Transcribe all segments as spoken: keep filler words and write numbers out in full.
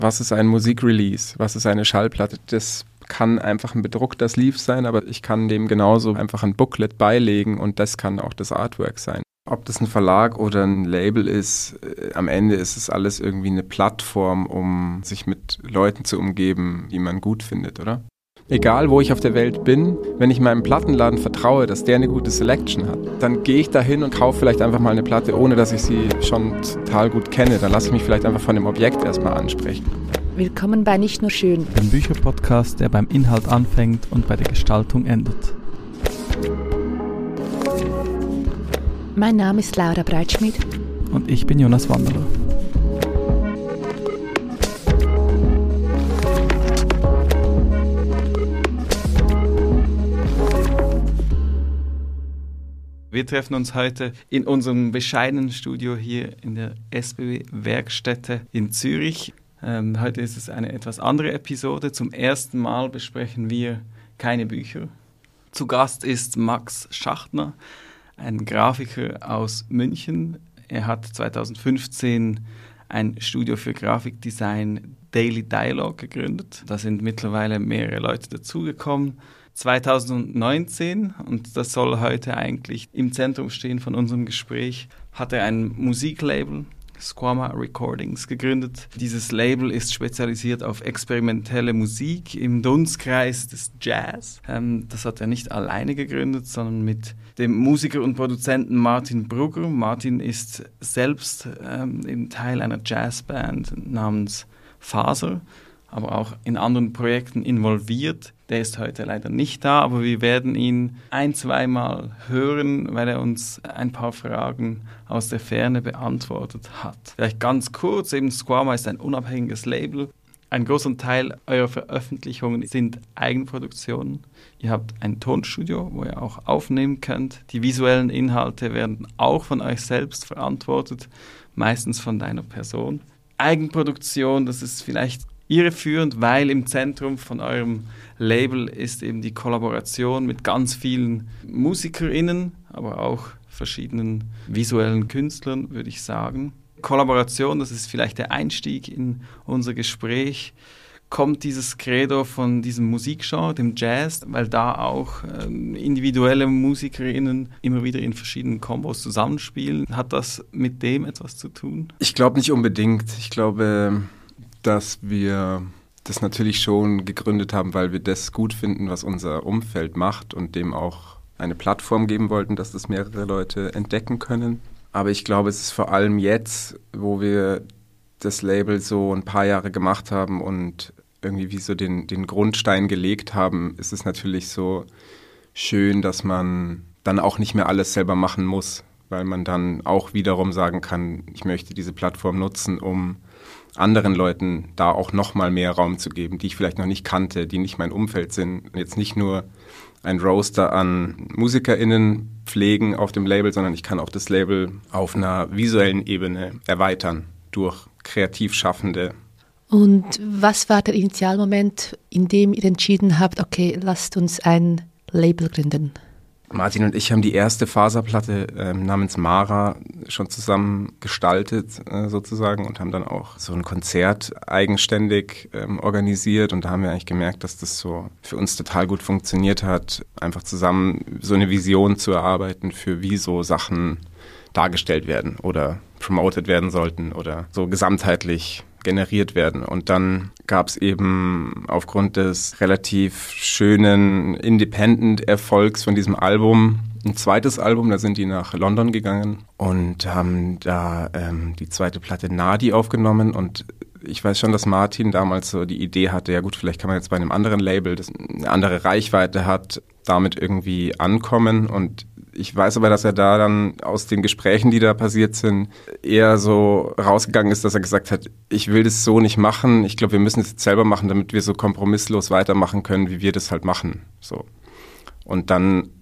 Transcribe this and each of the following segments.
Was ist ein Musikrelease? Was ist eine Schallplatte? Das kann einfach ein bedruckter Sleeve sein, aber ich kann dem genauso einfach ein Booklet beilegen und das kann auch das Artwork sein. Ob das ein Verlag oder ein Label ist, äh, am Ende ist es alles irgendwie eine Plattform, um sich mit Leuten zu umgeben, die man gut findet, oder? Egal, wo ich auf der Welt bin, wenn ich meinem Plattenladen vertraue, dass der eine gute Selection hat, dann gehe ich da hin und kaufe vielleicht einfach mal eine Platte, ohne dass ich sie schon total gut kenne. Dann lasse ich mich vielleicht einfach von dem Objekt erstmal ansprechen. Willkommen bei Nicht nur schön, dem Bücherpodcast, der beim Inhalt anfängt und bei der Gestaltung endet. Mein Name ist Laura Breitschmidt. Und ich bin Jonas Wanderer. Wir treffen uns heute in unserem bescheidenen Studio hier in der S B W-Werkstätte in Zürich. Ähm, heute ist es eine etwas andere Episode. Zum ersten Mal besprechen wir keine Bücher. Zu Gast ist Max Schachtner, ein Grafiker aus München. Er hat zweitausendfünfzehn ein Studio für Grafikdesign, Daily Dialogue, gegründet. Da sind mittlerweile mehrere Leute dazugekommen. zweitausendneunzehn, und das soll heute eigentlich im Zentrum stehen von unserem Gespräch, hat er ein Musiklabel, Squama Recordings, gegründet. Dieses Label ist spezialisiert auf experimentelle Musik im Dunstkreis des Jazz. Ähm, das hat er nicht alleine gegründet, sondern mit dem Musiker und Produzenten Martin Brugger. Martin ist selbst ähm, Teil einer Jazzband namens Faser, aber auch in anderen Projekten involviert. Der ist heute leider nicht da, aber wir werden ihn ein-, zweimal hören, weil er uns ein paar Fragen aus der Ferne beantwortet hat. Vielleicht ganz kurz, eben Squama ist ein unabhängiges Label. Ein großer Teil eurer Veröffentlichungen sind Eigenproduktionen. Ihr habt ein Tonstudio, wo ihr auch aufnehmen könnt. Die visuellen Inhalte werden auch von euch selbst verantwortet, meistens von deiner Person. Eigenproduktion, das ist vielleicht irreführend, weil im Zentrum von eurem Label ist eben die Kollaboration mit ganz vielen MusikerInnen, aber auch verschiedenen visuellen Künstlern, würde ich sagen. Kollaboration, das ist vielleicht der Einstieg in unser Gespräch. Kommt dieses Credo von diesem Musikgenre, dem Jazz, weil da auch ähm, individuelle MusikerInnen immer wieder in verschiedenen Kombos zusammenspielen? Hat das mit dem etwas zu tun? Ich glaube nicht unbedingt. Ich glaube, dass wir das natürlich schon gegründet haben, weil wir das gut finden, was unser Umfeld macht und dem auch eine Plattform geben wollten, dass das mehrere Leute entdecken können. Aber ich glaube, es ist vor allem jetzt, wo wir das Label so ein paar Jahre gemacht haben und irgendwie wie so den, den Grundstein gelegt haben, ist es natürlich so schön, dass man dann auch nicht mehr alles selber machen muss, weil man dann auch wiederum sagen kann, ich möchte diese Plattform nutzen, um anderen Leuten da auch noch mal mehr Raum zu geben, die ich vielleicht noch nicht kannte, die nicht mein Umfeld sind. Jetzt nicht nur ein Roster an MusikerInnen pflegen auf dem Label, sondern ich kann auch das Label auf einer visuellen Ebene erweitern durch kreativ Schaffende. Und was war der Initialmoment, in dem ihr entschieden habt, okay, lasst uns ein Label gründen? Martin und ich haben die erste Faserplatte äh, namens Mara schon zusammen gestaltet äh, sozusagen und haben dann auch so ein Konzert eigenständig ähm, organisiert und da haben wir eigentlich gemerkt, dass das so für uns total gut funktioniert hat, einfach zusammen so eine Vision zu erarbeiten, für wie so Sachen dargestellt werden oder promoted werden sollten oder so gesamtheitlich generiert werden. Und dann gab es eben aufgrund des relativ schönen Independent-Erfolgs von diesem Album ein zweites Album, da sind die nach London gegangen und haben da ähm, die zweite Platte Nadi aufgenommen und ich weiß schon, dass Martin damals so die Idee hatte, ja gut, vielleicht kann man jetzt bei einem anderen Label, das eine andere Reichweite hat, damit irgendwie ankommen und ich weiß aber, dass er da dann aus den Gesprächen, die da passiert sind, eher so rausgegangen ist, dass er gesagt hat, ich will das so nicht machen. Ich glaube, wir müssen es jetzt selber machen, damit wir so kompromisslos weitermachen können, wie wir das halt machen. So. Und dann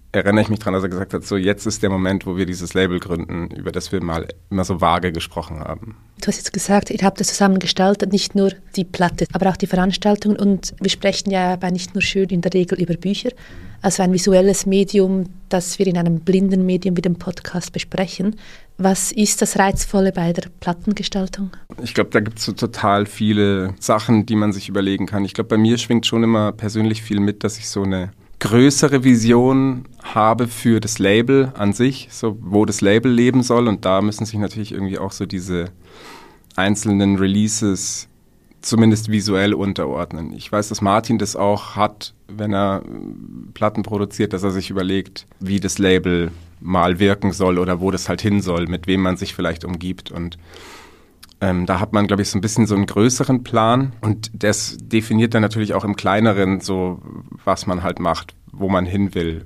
erinnere ich mich daran, dass er gesagt hat, so jetzt ist der Moment, wo wir dieses Label gründen, über das wir mal immer so vage gesprochen haben. Du hast jetzt gesagt, ihr habt das zusammen gestaltet, nicht nur die Platte, aber auch die Veranstaltungen. Und wir sprechen ja bei Nicht nur schön in der Regel über Bücher, also ein visuelles Medium, das wir in einem blinden Medium wie dem Podcast besprechen. Was ist das Reizvolle bei der Plattengestaltung? Ich glaube, da gibt es so total viele Sachen, die man sich überlegen kann. Ich glaube, bei mir schwingt schon immer persönlich viel mit, dass ich so eine größere Vision habe für das Label an sich, so wo das Label leben soll. Und da müssen sich natürlich irgendwie auch so diese einzelnen Releases zumindest visuell unterordnen. Ich weiß, dass Martin das auch hat, wenn er Platten produziert, dass er sich überlegt, wie das Label mal wirken soll oder wo das halt hin soll, mit wem man sich vielleicht umgibt. Und ähm, da hat man, glaube ich, so ein bisschen so einen größeren Plan. Und das definiert dann natürlich auch im Kleineren so, was man halt macht, wo man hin will.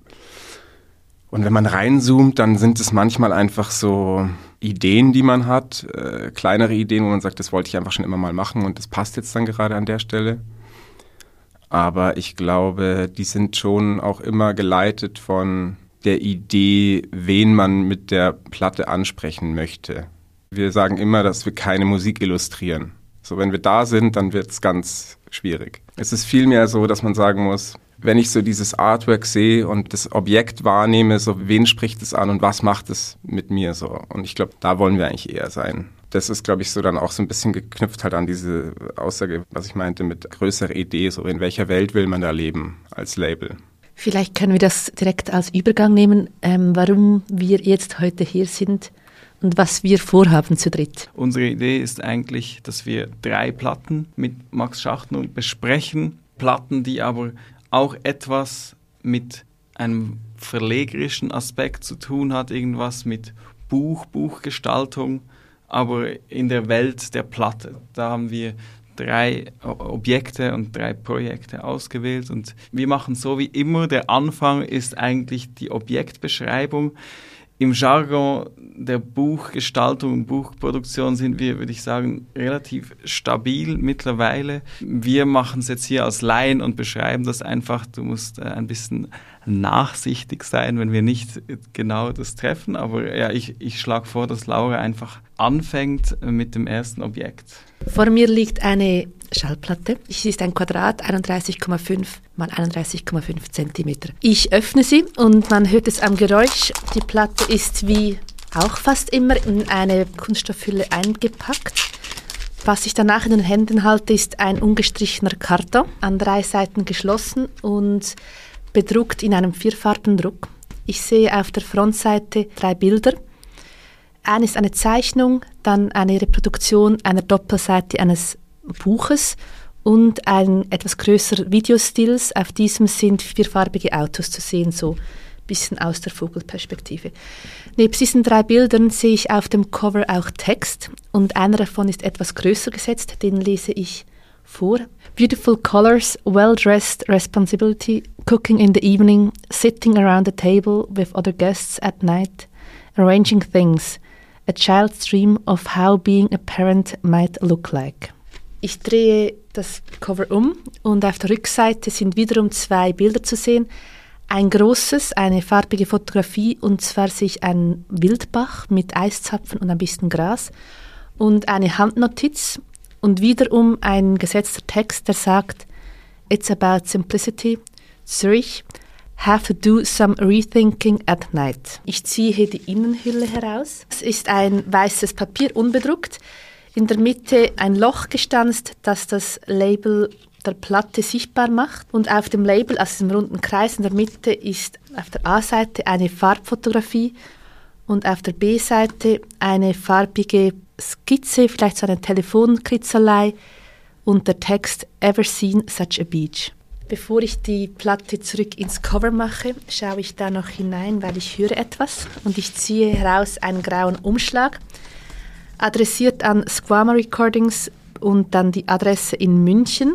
Und wenn man reinzoomt, dann sind es manchmal einfach so Ideen, die man hat, äh, kleinere Ideen, wo man sagt, das wollte ich einfach schon immer mal machen und das passt jetzt dann gerade an der Stelle. Aber ich glaube, die sind schon auch immer geleitet von der Idee, wen man mit der Platte ansprechen möchte. Wir sagen immer, dass wir keine Musik illustrieren. So, wenn wir da sind, dann wird es ganz schwierig. Es ist vielmehr so, dass man sagen muss, wenn ich so dieses Artwork sehe und das Objekt wahrnehme, so wen spricht es an und was macht es mit mir so? Und ich glaube, da wollen wir eigentlich eher sein. Das ist, glaube ich, so dann auch so ein bisschen geknüpft halt an diese Aussage, was ich meinte mit größerer Idee, so in welcher Welt will man da leben als Label. Vielleicht können wir das direkt als Übergang nehmen, ähm, warum wir jetzt heute hier sind und was wir vorhaben zu dritt. Unsere Idee ist eigentlich, dass wir drei Platten mit Max Schachtner besprechen. Platten, die aber auch etwas mit einem verlegerischen Aspekt zu tun hat, irgendwas mit Buch, Buchgestaltung, aber in der Welt der Platte. Da haben wir drei Objekte und drei Projekte ausgewählt und wir machen so wie immer, der Anfang ist eigentlich die Objektbeschreibung. Im Jargon der Buchgestaltung und Buchproduktion sind wir, würde ich sagen, relativ stabil mittlerweile. Wir machen es jetzt hier als Laien und beschreiben das einfach. Du musst äh, ein bisschen nachsichtig sein, wenn wir nicht genau das treffen. Aber ja, ich, ich schlage vor, dass Laura einfach anfängt mit dem ersten Objekt. Vor mir liegt eine Schallplatte. Es ist ein Quadrat, einunddreißig Komma fünf mal einunddreißig Komma fünf Zentimeter. Ich öffne sie und man hört es am Geräusch. Die Platte ist wie auch fast immer in eine Kunststoffhülle eingepackt. Was ich danach in den Händen halte, ist ein ungestrichener Karton, an drei Seiten geschlossen und bedruckt in einem Vierfarbendruck. Ich sehe auf der Frontseite drei Bilder. Eine ist eine Zeichnung, dann eine Reproduktion einer Doppelseite eines Buches und ein etwas größerer Videostills. Auf diesem sind vierfarbige Autos zu sehen, so ein bisschen aus der Vogelperspektive. Neben diesen drei Bildern sehe ich auf dem Cover auch Text und einer davon ist etwas größer gesetzt, den lese ich vor. Beautiful colors, well-dressed responsibility, cooking in the evening, sitting around the table with other guests at night, arranging things, a child's dream of how being a parent might look like. Ich drehe das Cover um und auf der Rückseite sind wiederum zwei Bilder zu sehen. Ein großes, eine farbige Fotografie, und zwar sehe ich einen Wildbach mit Eiszapfen und ein bisschen Gras und eine Handnotiz und wiederum ein gesetzter Text, der sagt, It's about simplicity, Zurich, have to do some rethinking at night. Ich ziehe hier die Innenhülle heraus. Es ist ein weißes Papier, unbedruckt. In der Mitte ein Loch gestanzt, das das Label der Platte sichtbar macht. Und auf dem Label, also im runden Kreis in der Mitte, ist auf der A-Seite eine Farbfotografie und auf der B-Seite eine farbige Skizze, vielleicht so eine Telefonkritzelei und der Text Ever seen such a beach? Bevor ich die Platte zurück ins Cover mache, schaue ich da noch hinein, weil ich höre etwas und ich ziehe heraus einen grauen Umschlag, adressiert an Squama Recordings und dann die Adresse in München.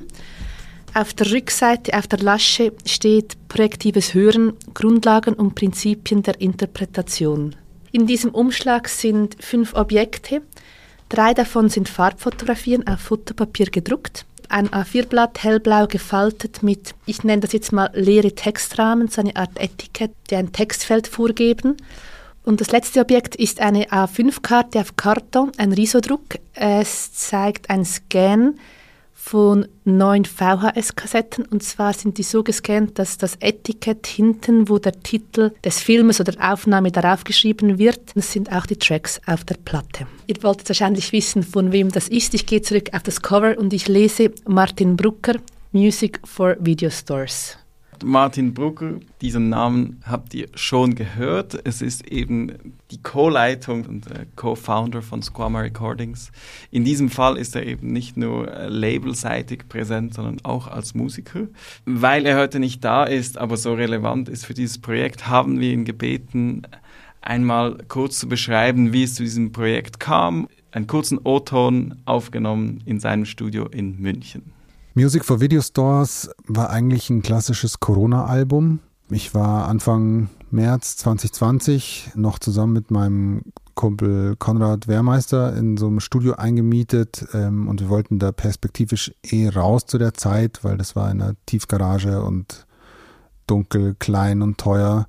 Auf der Rückseite, auf der Lasche steht projektives Hören, Grundlagen und Prinzipien der Interpretation. In diesem Umschlag sind fünf Objekte. Drei davon sind Farbfotografien auf Fotopapier gedruckt. ein A vier Blatt, hellblau gefaltet mit, ich nenne das jetzt mal leere Textrahmen, so eine Art Etikett, die ein Textfeld vorgeben. Und das letzte Objekt ist eine A fünf Karte auf Karton, ein Risodruck. Es zeigt ein Scan von neun V H S-Kassetten. Und zwar sind die so gescannt, dass das Etikett hinten, wo der Titel des Filmes oder der Aufnahme darauf geschrieben wird, das sind auch die Tracks auf der Platte. Ihr wolltet wahrscheinlich wissen, von wem das ist. Ich gehe zurück auf das Cover und ich lese Martin Brucker, Music for Video Stores. Martin Brucker, diesen Namen habt ihr schon gehört. Es ist eben die Co-Leitung und äh, Co-Founder von Squama Recordings. In diesem Fall ist er eben nicht nur äh, labelseitig präsent, sondern auch als Musiker. Weil er heute nicht da ist, aber so relevant ist für dieses Projekt, haben wir ihn gebeten, einmal kurz zu beschreiben, wie es zu diesem Projekt kam. Einen kurzen O-Ton aufgenommen in seinem Studio in München. Music for Video Stores war eigentlich ein klassisches Corona-Album. Ich war Anfang März zwanzig zwanzig noch zusammen mit meinem Kumpel Konrad Wehrmeister in so einem Studio eingemietet ähm, und wir wollten da perspektivisch eh raus zu der Zeit, weil das war in einer Tiefgarage und dunkel, klein und teuer.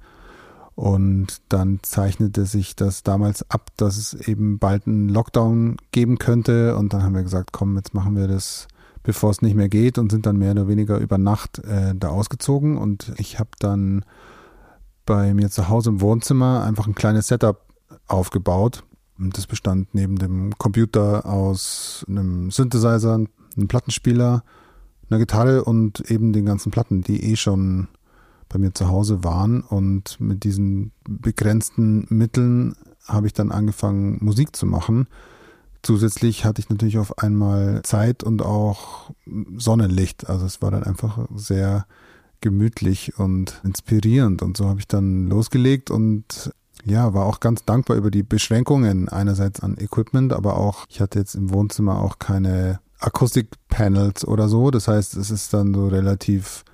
Und dann zeichnete sich das damals ab, dass es eben bald einen Lockdown geben könnte und dann haben wir gesagt, komm, jetzt machen wir das, bevor es nicht mehr geht und sind dann mehr oder weniger über Nacht äh, da ausgezogen und ich habe dann bei mir zu Hause im Wohnzimmer einfach ein kleines Setup aufgebaut. Und das bestand neben dem Computer aus einem Synthesizer, einem Plattenspieler, einer Gitarre und eben den ganzen Platten, die eh schon bei mir zu Hause waren und mit diesen begrenzten Mitteln habe ich dann angefangen Musik zu machen. Zusätzlich hatte ich natürlich auf einmal Zeit und auch Sonnenlicht. Also es war dann einfach sehr gemütlich und inspirierend. Und so habe ich dann losgelegt und ja, war auch ganz dankbar über die Beschränkungen einerseits an Equipment, aber auch, ich hatte jetzt im Wohnzimmer auch keine Akustikpanels oder so. Das heißt, es ist dann so relativ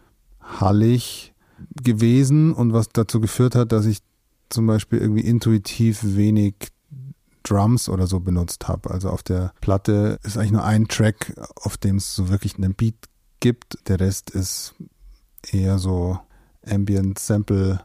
hallig gewesen und was dazu geführt hat, dass ich zum Beispiel irgendwie intuitiv wenig Drums oder so benutzt habe. Also auf der Platte ist eigentlich nur ein Track, auf dem es so wirklich einen Beat gibt. Der Rest ist eher so Ambient Sample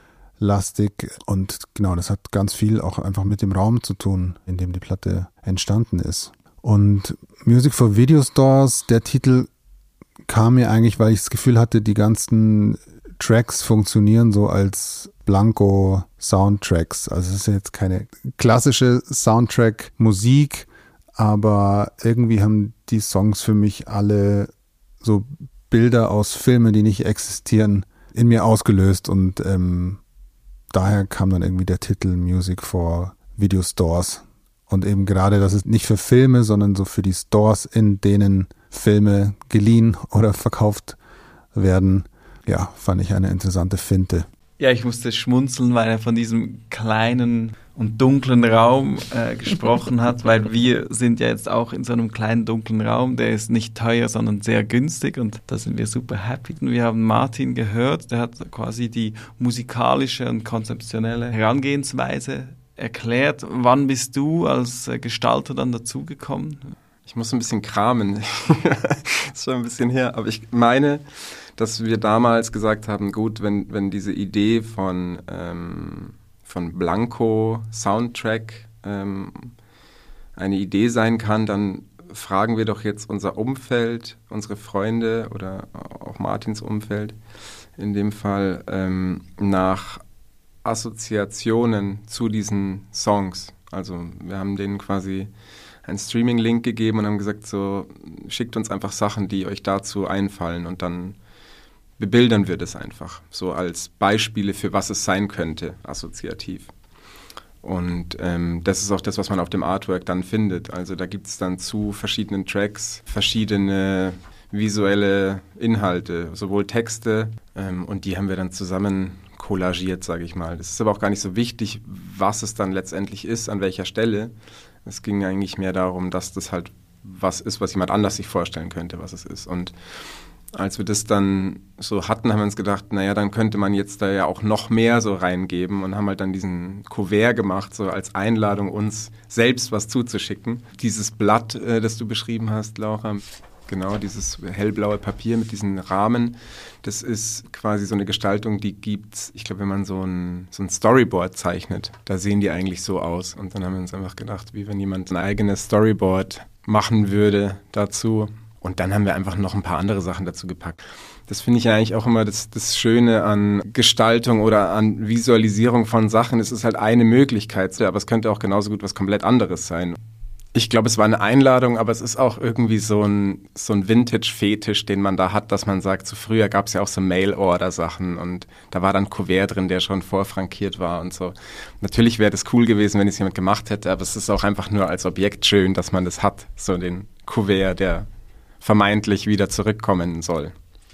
lastig und genau, das hat ganz viel auch einfach mit dem Raum zu tun, in dem die Platte entstanden ist. Und Music for Video Stores, der Titel kam mir eigentlich, weil ich das Gefühl hatte, die ganzen Tracks funktionieren so als Blanko-Soundtracks. Also es ist jetzt keine klassische Soundtrack-Musik, aber irgendwie haben die Songs für mich alle so Bilder aus Filmen, die nicht existieren, in mir ausgelöst und ähm, daher kam dann irgendwie der Titel Music for Video Stores. Und eben gerade, dass es nicht für Filme, sondern so für die Stores, in denen Filme geliehen oder verkauft werden, ja, fand ich eine interessante Finte. Ja, ich musste schmunzeln, weil er von diesem kleinen und dunklen Raum äh, gesprochen hat, weil wir sind ja jetzt auch in so einem kleinen dunklen Raum, der ist nicht teuer, sondern sehr günstig und da sind wir super happy. Und wir haben Martin gehört, der hat quasi die musikalische und konzeptionelle Herangehensweise erklärt. Wann bist du als äh, Gestalter dann dazugekommen? Ich muss ein bisschen kramen, das ist schon ein bisschen her, aber ich meine, dass wir damals gesagt haben, gut, wenn, wenn diese Idee von, ähm, von Blanko Soundtrack ähm, eine Idee sein kann, dann fragen wir doch jetzt unser Umfeld, unsere Freunde oder auch Martins Umfeld in dem Fall ähm, nach Assoziationen zu diesen Songs. Also wir haben denen quasi einen Streaming-Link gegeben und haben gesagt, so schickt uns einfach Sachen, die euch dazu einfallen und dann bebildern wir das einfach, so als Beispiele für was es sein könnte, assoziativ. Und ähm, das ist auch das, was man auf dem Artwork dann findet. Also da gibt es dann zu verschiedenen Tracks verschiedene visuelle Inhalte, sowohl Texte ähm, und die haben wir dann zusammen collagiert, sage ich mal. Das ist aber auch gar nicht so wichtig, was es dann letztendlich ist, an welcher Stelle. Es ging eigentlich mehr darum, dass das halt was ist, was jemand anders sich vorstellen könnte, was es ist. Und als wir das dann so hatten, haben wir uns gedacht, naja, dann könnte man jetzt da ja auch noch mehr so reingeben und haben halt dann diesen Kuvert gemacht, so als Einladung, uns selbst was zuzuschicken. Dieses Blatt, äh, das du beschrieben hast, Laura, Genau, dieses hellblaue Papier mit diesen Rahmen, das ist quasi so eine Gestaltung, die gibt's, ich glaube, wenn man so ein, so ein Storyboard zeichnet, da sehen die eigentlich so aus. Und dann haben wir uns einfach gedacht, wie wenn jemand ein eigenes Storyboard machen würde dazu. Und dann haben wir einfach noch ein paar andere Sachen dazu gepackt. Das finde ich ja eigentlich auch immer das, das Schöne an Gestaltung oder an Visualisierung von Sachen. Es ist halt eine Möglichkeit, aber es könnte auch genauso gut was komplett anderes sein. Ich glaube, es war eine Einladung, aber es ist auch irgendwie so ein, so ein Vintage-Fetisch, den man da hat, dass man sagt, so früher gab es ja auch so Mail-Order-Sachen und da war dann ein Kuvert drin, der schon vorfrankiert war und so. Natürlich wäre das cool gewesen, wenn es jemand gemacht hätte, aber es ist auch einfach nur als Objekt schön, dass man das hat, so den Kuvert, der vermeintlich wieder zurückkommen soll.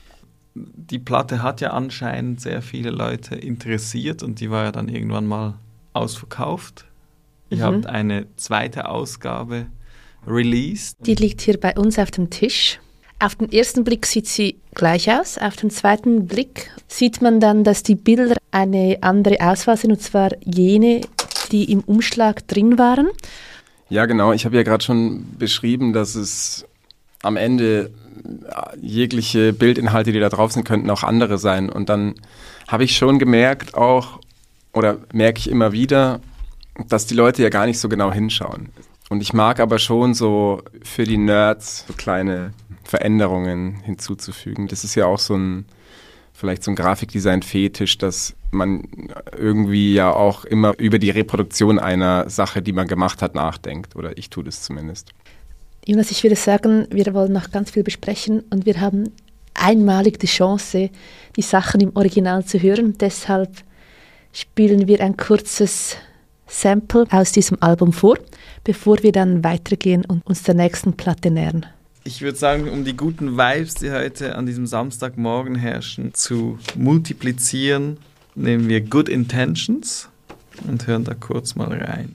Die Platte hat ja anscheinend sehr viele Leute interessiert und die war ja dann irgendwann mal ausverkauft. Ihr mhm. habt eine zweite Ausgabe released. Die liegt hier bei uns auf dem Tisch. Auf den ersten Blick sieht sie gleich aus. Auf den zweiten Blick sieht man dann, dass die Bilder eine andere Auswahl sind, und zwar jene, die im Umschlag drin waren. Ja, genau. Ich habe ja gerade schon beschrieben, dass es am Ende jegliche Bildinhalte, die da drauf sind, könnten auch andere sein. Und dann habe ich schon gemerkt auch, oder merke ich immer wieder, dass die Leute ja gar nicht so genau hinschauen. Und ich mag aber schon so für die Nerds so kleine Veränderungen hinzuzufügen. Das ist ja auch so ein, vielleicht so ein Grafikdesign-Fetisch, dass man irgendwie ja auch immer über die Reproduktion einer Sache, die man gemacht hat, nachdenkt. Oder ich tue das zumindest. Jonas, ich würde sagen, wir wollen noch ganz viel besprechen und wir haben einmalig die Chance, die Sachen im Original zu hören. Deshalb spielen wir ein kurzes Sample aus diesem Album vor, bevor wir dann weitergehen und uns der nächsten Platte nähern. Ich würde sagen, um die guten Vibes, die heute an diesem Samstagmorgen herrschen, zu multiplizieren, nehmen wir Good Intentions und hören da kurz mal rein.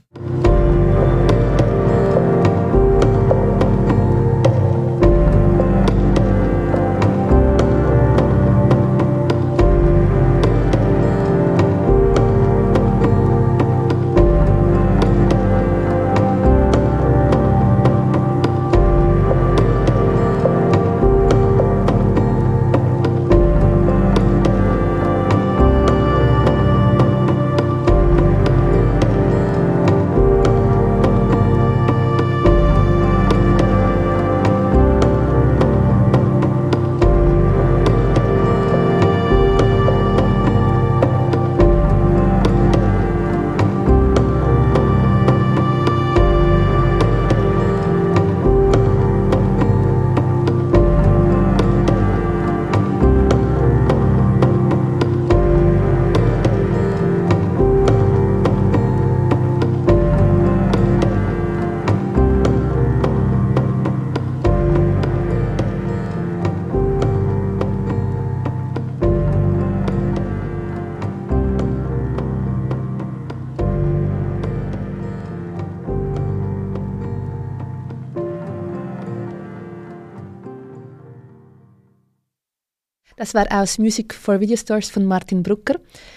Das war aus Music for Video Stores von Martin Brucker.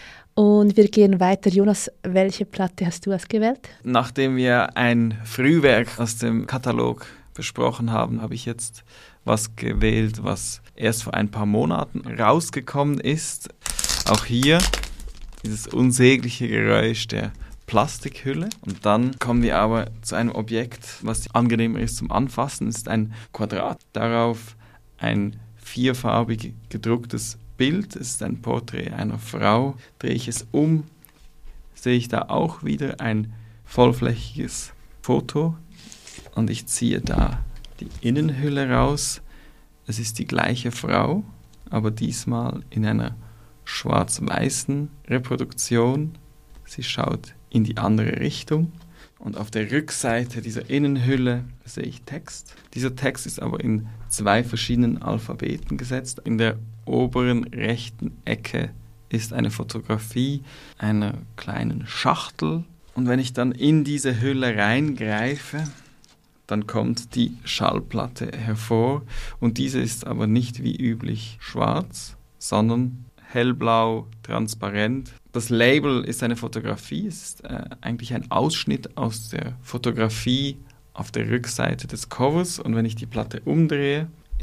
Und wir gehen weiter. Jonas, welche Platte hast du ausgewählt? Nachdem wir ein Frühwerk aus dem Katalog besprochen haben, habe ich jetzt was gewählt, was erst vor ein paar Monaten rausgekommen ist. Auch hier dieses unsägliche Geräusch der Plastikhülle. Und dann kommen wir aber zu einem Objekt, was angenehmer ist zum Anfassen. Es ist ein Quadrat. Darauf ein vierfarbig gedrucktes Bild. Es ist ein Porträt einer Frau. Drehe ich es um, sehe ich da auch wieder ein vollflächiges Foto. Und ich ziehe da die Innenhülle raus. Es ist die gleiche Frau, aber diesmal in einer schwarz-weißen Reproduktion. Sie schaut in die andere Richtung. Und auf der Rückseite dieser Innenhülle sehe ich Text. Dieser Text ist aber in zwei verschiedenen Alphabeten gesetzt. In der oberen rechten Ecke ist eine Fotografie einer kleinen Schachtel. Und wenn ich dann in diese Hülle reingreife, dann kommt die Schallplatte hervor. Und diese ist aber nicht wie üblich schwarz, sondern hellblau, transparent. Das Label ist eine Fotografie. Es ist äh, eigentlich ein Ausschnitt aus der Fotografie auf der Rückseite des Covers. Und wenn ich die Platte umdrehe,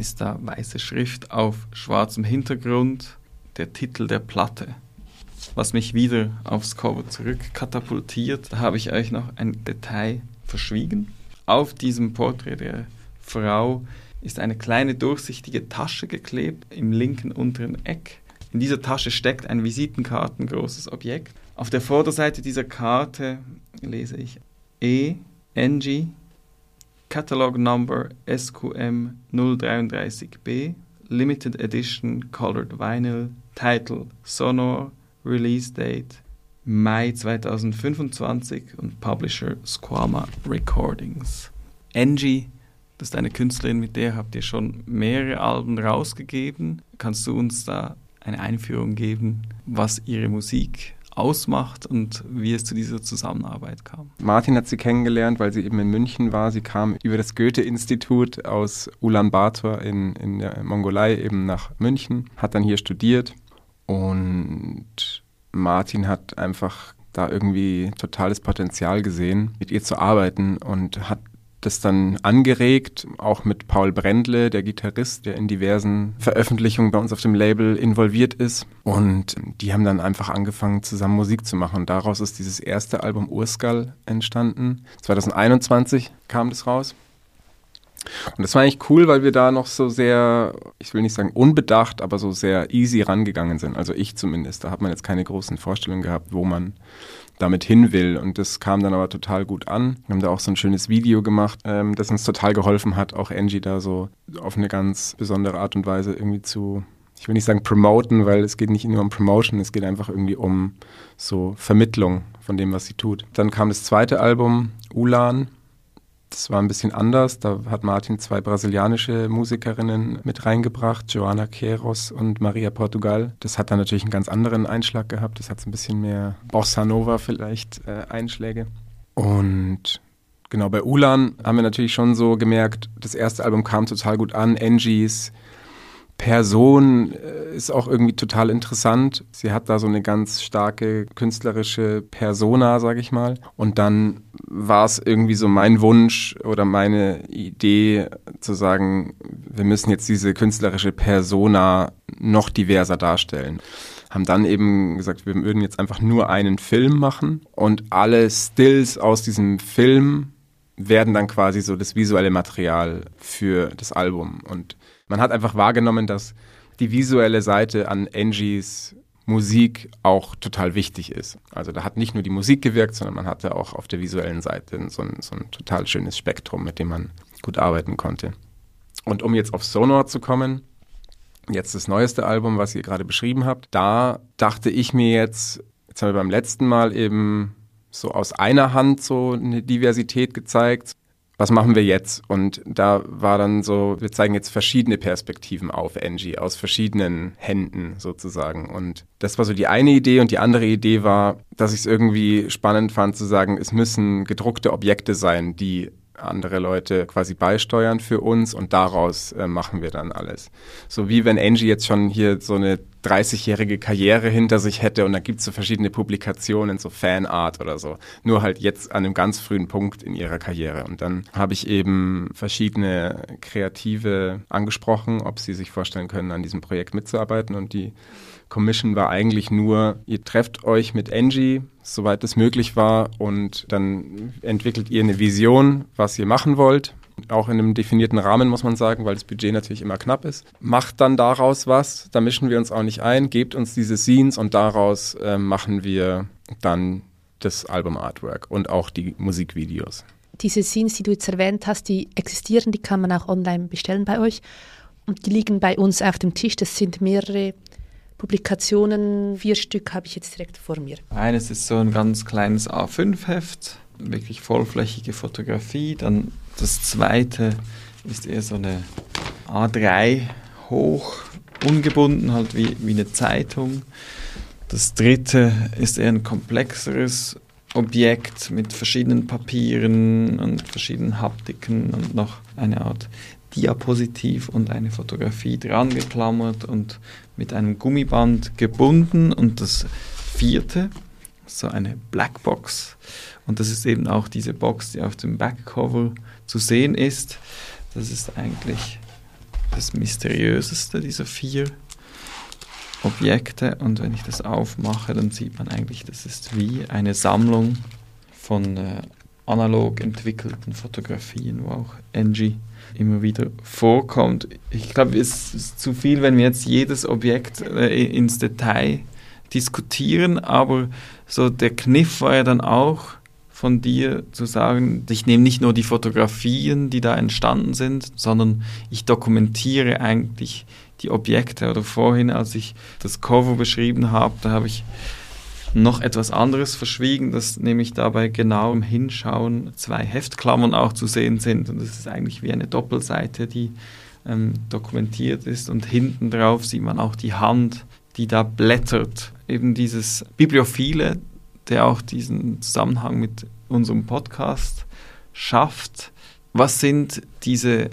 ist da weiße Schrift auf schwarzem Hintergrund, der Titel der Platte. Was mich wieder aufs Cover zurückkatapultiert, da habe ich euch noch ein Detail verschwiegen. Auf diesem Porträt der Frau ist eine kleine durchsichtige Tasche geklebt im linken unteren Eck. In dieser Tasche steckt ein visitenkartengroßes Objekt. Auf der Vorderseite dieser Karte lese ich E, Angie, Catalog Number S Q M null dreiunddreißig B, Limited Edition Colored Vinyl, Title Sonor, Release Date Mai zweitausendfünfundzwanzig und Publisher Squama Recordings. Angie, das ist eine Künstlerin, mit der habt ihr schon mehrere Alben rausgegeben. Kannst du uns da eine Einführung geben, was ihre Musik ausmacht und wie es zu dieser Zusammenarbeit kam? Martin hat sie kennengelernt, weil sie eben in München war. Sie kam über das Goethe-Institut aus Ulaanbaatar in, in der Mongolei eben nach München, hat dann hier studiert und Martin hat einfach da irgendwie totales Potenzial gesehen, mit ihr zu arbeiten und hat das dann angeregt, auch mit Paul Brendle, der Gitarrist, der in diversen Veröffentlichungen bei uns auf dem Label involviert ist. Und die haben dann einfach angefangen, zusammen Musik zu machen. Und daraus ist dieses erste Album Urskal entstanden. zwanzig einundzwanzig kam das raus. Und das war eigentlich cool, weil wir da noch so sehr, ich will nicht sagen unbedacht, aber so sehr easy rangegangen sind. Also ich zumindest. Da hat man jetzt keine großen Vorstellungen gehabt, wo man damit hin will. Und das kam dann aber total gut an. Wir haben da auch so ein schönes Video gemacht, ähm, das uns total geholfen hat, auch Angie da so auf eine ganz besondere Art und Weise irgendwie zu, ich will nicht sagen promoten, weil es geht nicht nur um Promotion, es geht einfach irgendwie um so Vermittlung von dem, was sie tut. Dann kam das zweite Album, Ulan. Das war ein bisschen anders. Da hat Martin zwei brasilianische Musikerinnen mit reingebracht, Joana Queiroz und Maria Portugal. Das hat dann natürlich einen ganz anderen Einschlag gehabt. Das hat so ein bisschen mehr Bossa Nova vielleicht äh, Einschläge. Und genau, bei Ulan haben wir natürlich schon so gemerkt, das erste Album kam total gut an. Angies Person ist auch irgendwie total interessant. Sie hat da so eine ganz starke künstlerische Persona, sage ich mal. Und dann war es irgendwie so mein Wunsch oder meine Idee zu sagen, wir müssen jetzt diese künstlerische Persona noch diverser darstellen. Haben dann eben gesagt, wir würden jetzt einfach nur einen Film machen und alle Stills aus diesem Film werden dann quasi so das visuelle Material für das Album. Und man hat einfach wahrgenommen, dass die visuelle Seite an Angies Musik auch total wichtig ist. Also da hat nicht nur die Musik gewirkt, sondern man hatte auch auf der visuellen Seite so ein, so ein total schönes Spektrum, mit dem man gut arbeiten konnte. Und um jetzt auf Sonor zu kommen, jetzt das neueste Album, was ihr gerade beschrieben habt, da dachte ich mir jetzt, jetzt haben wir beim letzten Mal eben so aus einer Hand so eine Diversität gezeigt. Was machen wir jetzt? Und da war dann so, wir zeigen jetzt verschiedene Perspektiven auf Angie, aus verschiedenen Händen sozusagen. Und das war so die eine Idee. Und die andere Idee war, dass ich es irgendwie spannend fand zu sagen, es müssen gedruckte Objekte sein, die andere Leute quasi beisteuern für uns und daraus äh, machen wir dann alles. So wie wenn Angie jetzt schon hier so eine dreißigjährige Karriere hinter sich hätte und da gibt es so verschiedene Publikationen, so Fanart oder so. Nur halt jetzt an einem ganz frühen Punkt in ihrer Karriere. Und dann habe ich eben verschiedene Kreative angesprochen, ob sie sich vorstellen können, an diesem Projekt mitzuarbeiten. Und die Commission war eigentlich nur, ihr trefft euch mit Angie, soweit es möglich war, und dann entwickelt ihr eine Vision, was ihr machen wollt. Auch in einem definierten Rahmen, muss man sagen, weil das Budget natürlich immer knapp ist. Macht dann daraus was, da mischen wir uns auch nicht ein, gebt uns diese Scenes und daraus äh, machen wir dann das Album-Artwork und auch die Musikvideos. Diese Scenes, die du jetzt erwähnt hast, die existieren, die kann man auch online bestellen bei euch. Und die liegen bei uns auf dem Tisch. Das sind mehrere Publikationen, vier Stück habe ich jetzt direkt vor mir. Eines ist so ein ganz kleines A fünf Heft, wirklich vollflächige Fotografie. Dann das zweite ist eher so eine A drei hoch, ungebunden, halt wie, wie eine Zeitung. Das dritte ist eher ein komplexeres Objekt mit verschiedenen Papieren und verschiedenen Haptiken und noch eine Art Diapositiv und eine Fotografie dran geklammert und mit einem Gummiband gebunden. Und das vierte ist so eine Blackbox. Und das ist eben auch diese Box, die auf dem Backcover zu sehen ist. Das ist eigentlich das mysteriöseste dieser vier Objekte. Und wenn ich das aufmache, dann sieht man eigentlich, das ist wie eine Sammlung von äh, analog entwickelten Fotografien, wo auch Angie immer wieder vorkommt. Ich glaube, es ist zu viel, wenn wir jetzt jedes Objekt äh, ins Detail diskutieren, aber so der Kniff war ja dann auch von dir zu sagen, ich nehme nicht nur die Fotografien, die da entstanden sind, sondern ich dokumentiere eigentlich die Objekte. Oder vorhin, als ich das Cover beschrieben habe, da habe ich noch etwas anderes verschwiegen, dass nämlich dabei genau im Hinschauen zwei Heftklammern auch zu sehen sind. Und das ist eigentlich wie eine Doppelseite, die ähm, dokumentiert ist. Und hinten drauf sieht man auch die Hand, die da blättert. Eben dieses Bibliophile, der auch diesen Zusammenhang mit unserem Podcast schafft. Was sind diese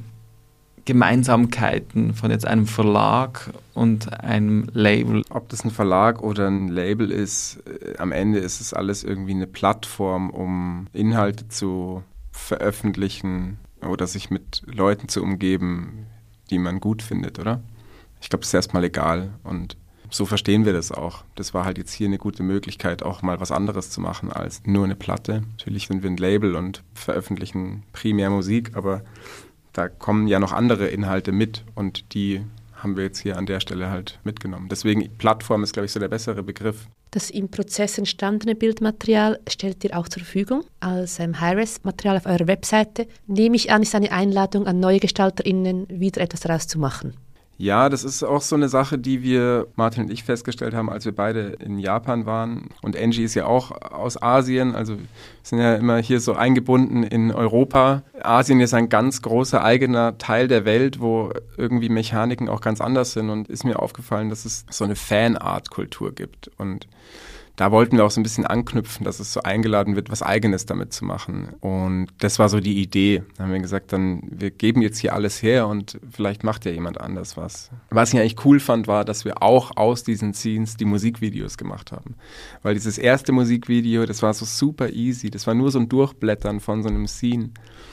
Gemeinsamkeiten von jetzt einem Verlag und einem Label? Ob das ein Verlag oder ein Label ist, äh, am Ende ist es alles irgendwie eine Plattform, um Inhalte zu veröffentlichen oder sich mit Leuten zu umgeben, die man gut findet, oder? Ich glaube, das ist erstmal egal und so verstehen wir das auch. Das war halt jetzt hier eine gute Möglichkeit, auch mal was anderes zu machen als nur eine Platte. Natürlich sind wir ein Label und veröffentlichen primär Musik, aber da kommen ja noch andere Inhalte mit und die haben wir jetzt hier an der Stelle halt mitgenommen. Deswegen Plattform ist, glaube ich, so der bessere Begriff. Das im Prozess entstandene Bildmaterial stellt ihr auch zur Verfügung als ähm, Hi-Res-Material auf eurer Webseite. Nehme ich an, ist eine Einladung an neue GestalterInnen, wieder etwas daraus zu machen. Ja, das ist auch so eine Sache, die wir, Martin und ich, festgestellt haben, als wir beide in Japan waren. Und Angie ist ja auch aus Asien, also wir sind ja immer hier so eingebunden in Europa. Asien ist ein ganz großer eigener Teil der Welt, wo irgendwie Mechaniken auch ganz anders sind. Und ist mir aufgefallen, dass es so eine Fanart-Kultur gibt. Und da wollten wir auch so ein bisschen anknüpfen, dass es so eingeladen wird, was Eigenes damit zu machen. Und das war so die Idee. Da haben wir gesagt, dann wir geben jetzt hier alles her und vielleicht macht ja jemand anders was. Was ich eigentlich cool fand, war, dass wir auch aus diesen Scenes die Musikvideos gemacht haben. Weil dieses erste Musikvideo, das war so super easy. Das war nur so ein Durchblättern von so einem Scene.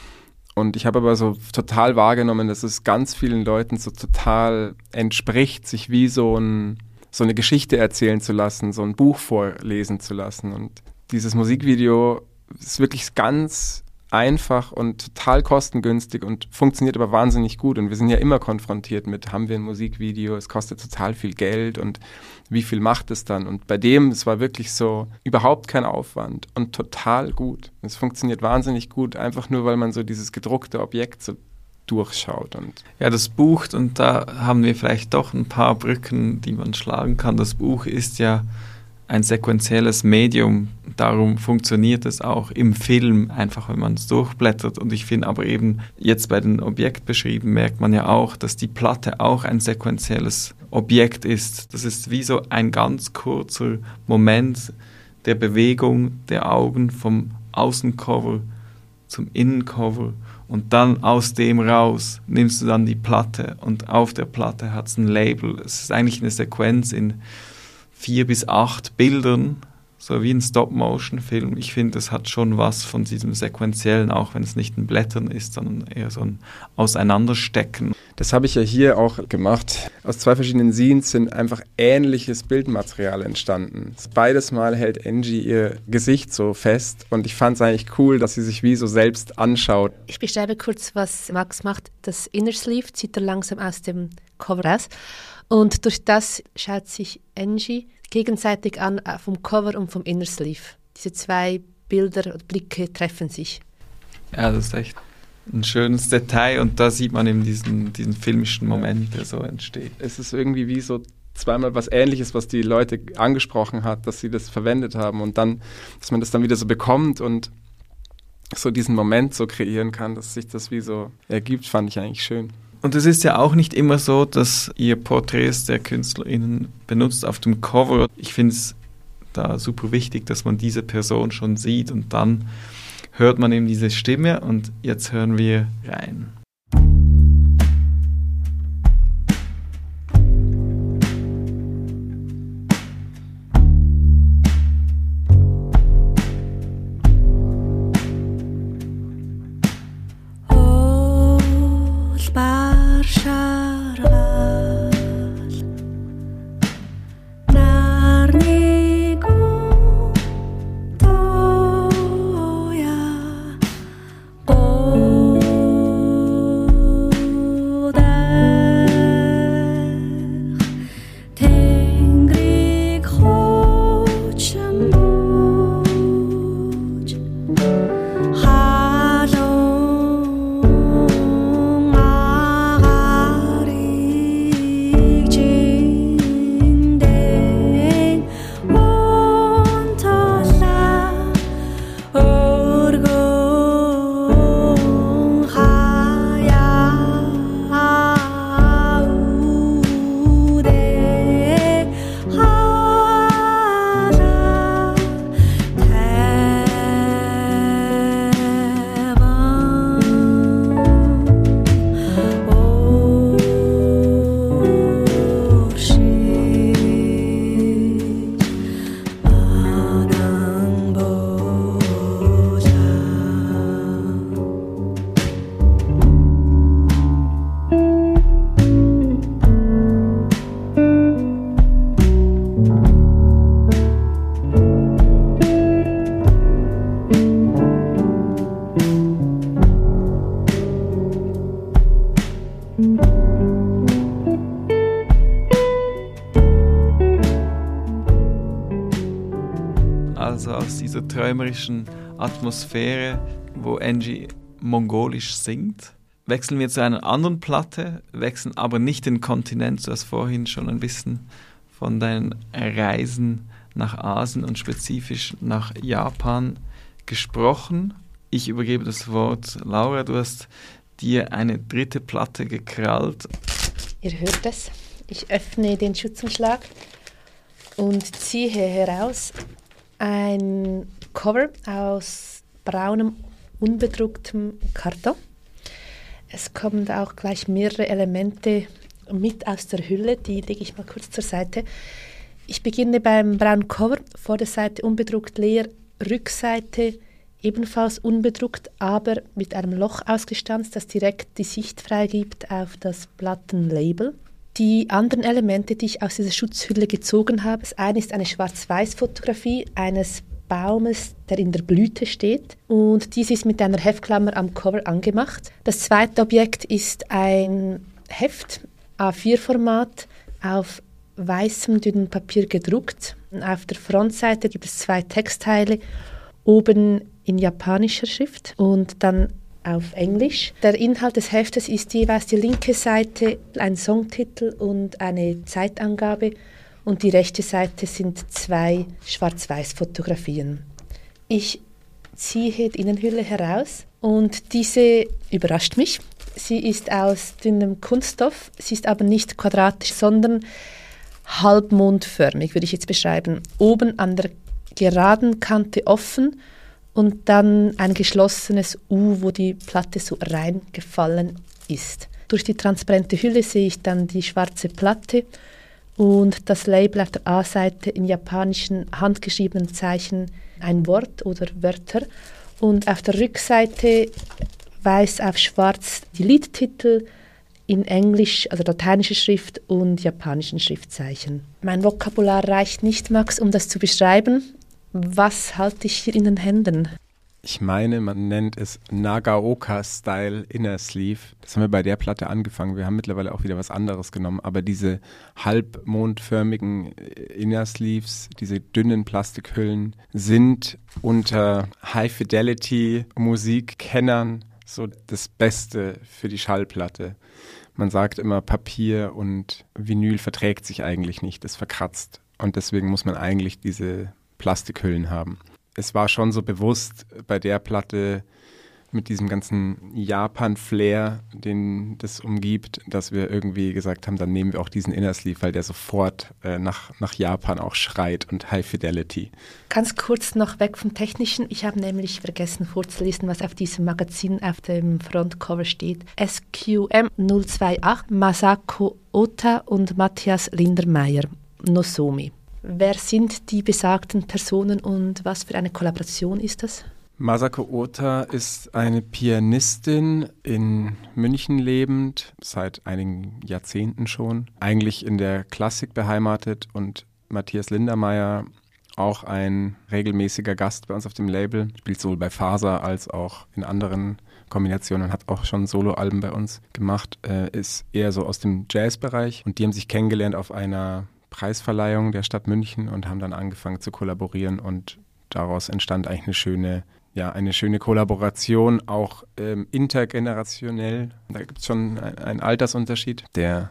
Und ich habe aber so total wahrgenommen, dass es ganz vielen Leuten so total entspricht, sich wie so ein so eine Geschichte erzählen zu lassen, so ein Buch vorlesen zu lassen. Und dieses Musikvideo ist wirklich ganz einfach und total kostengünstig und funktioniert aber wahnsinnig gut. Und wir sind ja immer konfrontiert mit, haben wir ein Musikvideo, es kostet total viel Geld und wie viel macht es dann? Und bei dem, es war wirklich so überhaupt kein Aufwand und total gut. Es funktioniert wahnsinnig gut, einfach nur, weil man so dieses gedruckte Objekt so durchschaut. Und ja, das Buch, und da haben wir vielleicht doch ein paar Brücken, die man schlagen kann. Das Buch ist ja ein sequenzielles Medium, darum funktioniert es auch im Film, einfach wenn man es durchblättert. Und ich finde aber eben, jetzt bei den Objektbeschrieben merkt man ja auch, dass die Platte auch ein sequenzielles Objekt ist. Das ist wie so ein ganz kurzer Moment der Bewegung der Augen vom Außencover zum Innencover. Und dann aus dem raus nimmst du dann die Platte und auf der Platte hat es ein Label. Es ist eigentlich eine Sequenz in vier bis acht Bildern, so wie ein Stop-Motion-Film. Ich finde, das hat schon was von diesem Sequenziellen, auch wenn es nicht ein Blättern ist, sondern eher so ein Auseinanderstecken. Das habe ich ja hier auch gemacht. Aus zwei verschiedenen Scenes sind einfach ähnliches Bildmaterial entstanden. Beides Mal hält Angie ihr Gesicht so fest und ich fand es eigentlich cool, dass sie sich wie so selbst anschaut. Ich beschreibe kurz, was Max macht. Das Inner Sleeve zieht er langsam aus dem Cover raus und durch das schaut sich Angie gegenseitig an vom Cover und vom Inner Sleeve. Diese zwei Bilder und Blicke treffen sich. Ja, das ist echt ein schönes Detail und da sieht man eben diesen, diesen filmischen Moment, der so entsteht. Es ist irgendwie wie so zweimal was Ähnliches, was die Leute angesprochen hat, dass sie das verwendet haben und dann, dass man das dann wieder so bekommt und so diesen Moment so kreieren kann, dass sich das wie so ergibt, fand ich eigentlich schön. Und es ist ja auch nicht immer so, dass ihr Porträts der KünstlerInnen benutzt auf dem Cover. Ich finde es da super wichtig, dass man diese Person schon sieht und dann hört man eben diese Stimme und jetzt hören wir rein. Oh, Sparscha also aus dieser träumerischen Atmosphäre, wo Angie mongolisch singt. Wechseln wir zu einer anderen Platte, wechseln aber nicht den Kontinent. Du hast vorhin schon ein bisschen von deinen Reisen nach Asien und spezifisch nach Japan gesprochen. Ich übergebe das Wort Laura. Du hast dir eine dritte Platte gekrallt. Ihr hört es. Ich öffne den Schutzumschlag und ziehe heraus ein Cover aus braunem, unbedrucktem Karton. Es kommen auch gleich mehrere Elemente mit aus der Hülle, die lege ich mal kurz zur Seite. Ich beginne beim braunen Cover, Vorderseite unbedruckt leer, Rückseite ebenfalls unbedruckt, aber mit einem Loch ausgestanzt, das direkt die Sicht freigibt auf das Plattenlabel. Die anderen Elemente, die ich aus dieser Schutzhülle gezogen habe, das eine ist eine Schwarz-Weiß-Fotografie eines Baumes, der in der Blüte steht, und dies ist mit einer Heftklammer am Cover angemacht. Das zweite Objekt ist ein Heft, A vier Format, auf weißem dünnen Papier gedruckt. Auf der Frontseite gibt es zwei Textteile, oben in japanischer Schrift und dann auf Englisch. Der Inhalt des Heftes ist jeweils die linke Seite ein Songtitel und eine Zeitangabe und die rechte Seite sind zwei Schwarz-Weiß-Fotografien. Ich ziehe die Innenhülle heraus und diese überrascht mich. Sie ist aus dünnem Kunststoff, sie ist aber nicht quadratisch, sondern halbmondförmig, würde ich jetzt beschreiben. Oben an der geraden Kante offen und dann ein geschlossenes U, wo die Platte so reingefallen ist. Durch die transparente Hülle sehe ich dann die schwarze Platte und das Label auf der A-Seite in japanischen handgeschriebenen Zeichen ein Wort oder Wörter und auf der Rückseite weiß auf schwarz die Liedtitel in Englisch, also lateinische Schrift und japanischen Schriftzeichen. Mein Vokabular reicht nicht, Max, um das zu beschreiben. Was halte ich hier in den Händen? Ich meine, man nennt es Nagaoka-Style Inner Sleeve. Das haben wir bei der Platte angefangen. Wir haben mittlerweile auch wieder was anderes genommen. Aber diese halbmondförmigen Inner Sleeves, diese dünnen Plastikhüllen, sind unter High-Fidelity-Musikkennern so das Beste für die Schallplatte. Man sagt immer, Papier und Vinyl verträgt sich eigentlich nicht. Das verkratzt. Und deswegen muss man eigentlich diese Plastikhüllen haben. Es war schon so bewusst bei der Platte mit diesem ganzen Japan-Flair, den das umgibt, dass wir irgendwie gesagt haben, dann nehmen wir auch diesen Inner Sleeve, weil der sofort äh, nach, nach Japan auch schreit und High Fidelity. Ganz kurz noch weg vom Technischen. Ich habe nämlich vergessen vorzulesen, was auf diesem Magazin auf dem Frontcover steht. S Q M null zwei acht, Masako Ota und Matthias Lindermeier, Nozomi. Wer sind die besagten Personen und was für eine Kollaboration ist das? Masako Ota ist eine Pianistin in München lebend, seit einigen Jahrzehnten schon. Eigentlich in der Klassik beheimatet und Matthias Lindermeier, auch ein regelmäßiger Gast bei uns auf dem Label, spielt sowohl bei Faser als auch in anderen Kombinationen, hat auch schon Soloalben bei uns gemacht, äh, ist eher so aus dem Jazzbereich und die haben sich kennengelernt auf einer Preisverleihung der Stadt München und haben dann angefangen zu kollaborieren und daraus entstand eigentlich eine schöne, ja, eine schöne Kollaboration, auch ähm, intergenerationell. Da gibt es schon ein, einen Altersunterschied, der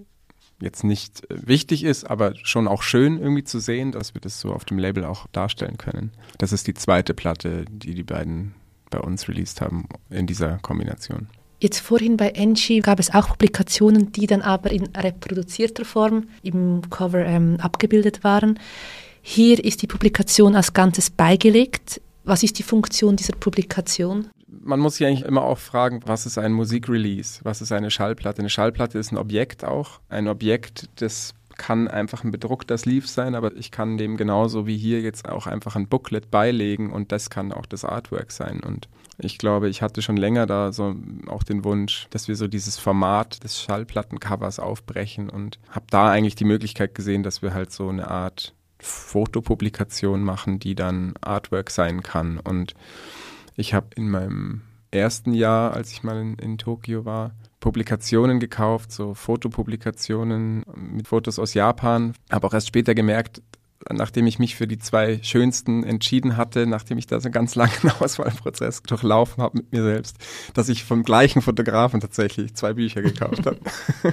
jetzt nicht äh, wichtig ist, aber schon auch schön irgendwie zu sehen, dass wir das so auf dem Label auch darstellen können. Das ist die zweite Platte, die die beiden bei uns released haben in dieser Kombination. Jetzt vorhin bei Angie gab es auch Publikationen, die dann aber in reproduzierter Form im Cover ähm, abgebildet waren. Hier ist die Publikation als Ganzes beigelegt. Was ist die Funktion dieser Publikation? Man muss sich eigentlich immer auch fragen, was ist ein Musikrelease? Was ist eine Schallplatte? Eine Schallplatte ist ein Objekt auch. Ein Objekt, das kann einfach ein bedruckter Sleeve sein, aber ich kann dem genauso wie hier jetzt auch einfach ein Booklet beilegen und das kann auch das Artwork sein. Und ich glaube, ich hatte schon länger da so auch den Wunsch, dass wir so dieses Format des Schallplattencovers aufbrechen und habe da eigentlich die Möglichkeit gesehen, dass wir halt so eine Art Fotopublikation machen, die dann Artwork sein kann. Und ich habe in meinem ersten Jahr, als ich mal in, in Tokio war, Publikationen gekauft, so Fotopublikationen mit Fotos aus Japan. Habe auch erst später gemerkt, nachdem ich mich für die zwei schönsten entschieden hatte, nachdem ich da so einen ganz langen Auswahlprozess durchlaufen habe mit mir selbst, dass ich vom gleichen Fotografen tatsächlich zwei Bücher gekauft habe.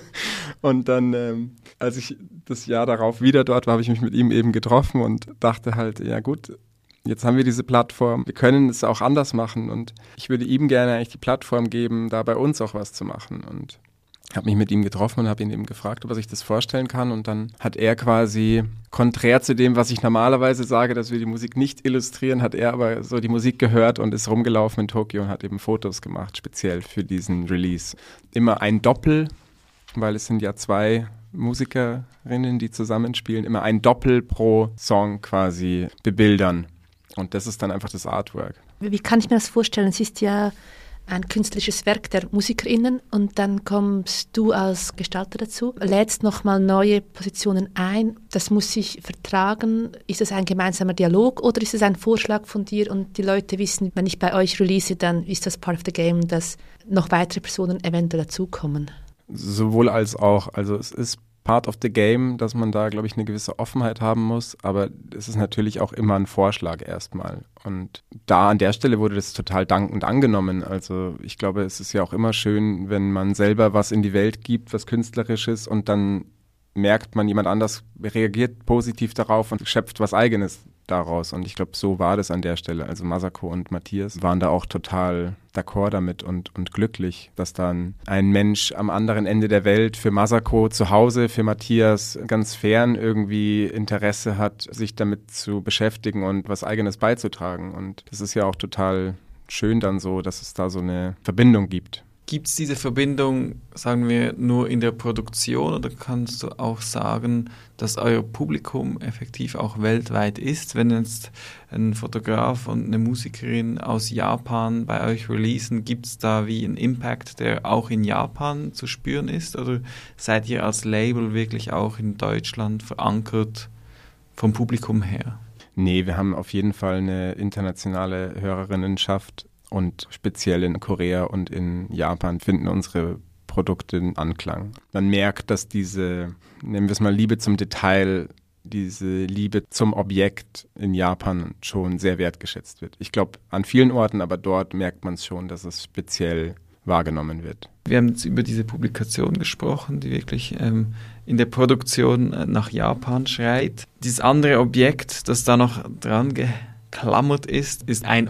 Und dann, ähm, als ich das Jahr darauf wieder dort war, habe ich mich mit ihm eben getroffen und dachte halt, ja gut, jetzt haben wir diese Plattform, wir können es auch anders machen und ich würde ihm gerne eigentlich die Plattform geben, da bei uns auch was zu machen. Und habe mich mit ihm getroffen und habe ihn eben gefragt, ob er sich das vorstellen kann. Und dann hat er quasi, konträr zu dem, was ich normalerweise sage, dass wir die Musik nicht illustrieren, hat er aber so die Musik gehört und ist rumgelaufen in Tokio und hat eben Fotos gemacht, speziell für diesen Release. Immer ein Doppel, weil es sind ja zwei Musikerinnen, die zusammenspielen, immer ein Doppel pro Song quasi bebildern. Und das ist dann einfach das Artwork. Wie kann ich mir das vorstellen? Es ist ja ein künstlerisches Werk der MusikerInnen und dann kommst du als Gestalter dazu, lädst nochmal neue Positionen ein. Das muss sich vertragen. Ist es ein gemeinsamer Dialog oder ist es ein Vorschlag von dir und die Leute wissen, wenn ich bei euch release, dann ist das part of the game, dass noch weitere Personen eventuell dazukommen? Sowohl als auch. Also es ist part of the game, dass man da, glaube ich, eine gewisse Offenheit haben muss, aber es ist natürlich auch immer ein Vorschlag erstmal. Und da an der Stelle wurde das total dankend angenommen. Also ich glaube, es ist ja auch immer schön, wenn man selber was in die Welt gibt, was Künstlerisches und dann merkt man, jemand anders reagiert positiv darauf und schöpft was Eigenes daraus. Und ich glaube, so war das an der Stelle. Also Masako und Matthias waren da auch total d'accord damit und, und glücklich, dass dann ein Mensch am anderen Ende der Welt für Masako zu Hause, für Matthias ganz fern irgendwie Interesse hat, sich damit zu beschäftigen und was Eigenes beizutragen. Und das ist ja auch total schön dann so, dass es da so eine Verbindung gibt. Gibt es diese Verbindung, sagen wir, nur in der Produktion oder kannst du auch sagen, dass euer Publikum effektiv auch weltweit ist? Wenn jetzt ein Fotograf und eine Musikerin aus Japan bei euch releasen, gibt es da wie einen Impact, der auch in Japan zu spüren ist? Oder seid ihr als Label wirklich auch in Deutschland verankert vom Publikum her? Nee, wir haben auf jeden Fall eine internationale Hörerinnenschaft. Und speziell in Korea und in Japan finden unsere Produkte einen Anklang. Man merkt, dass diese, nennen wir es mal Liebe zum Detail, diese Liebe zum Objekt in Japan schon sehr wertgeschätzt wird. Ich glaube, an vielen Orten, aber dort merkt man es schon, dass es speziell wahrgenommen wird. Wir haben jetzt über diese Publikation gesprochen, die wirklich ähm, in der Produktion äh, nach Japan schreit. Dieses andere Objekt, das da noch dran ge- klammert ist, ist ein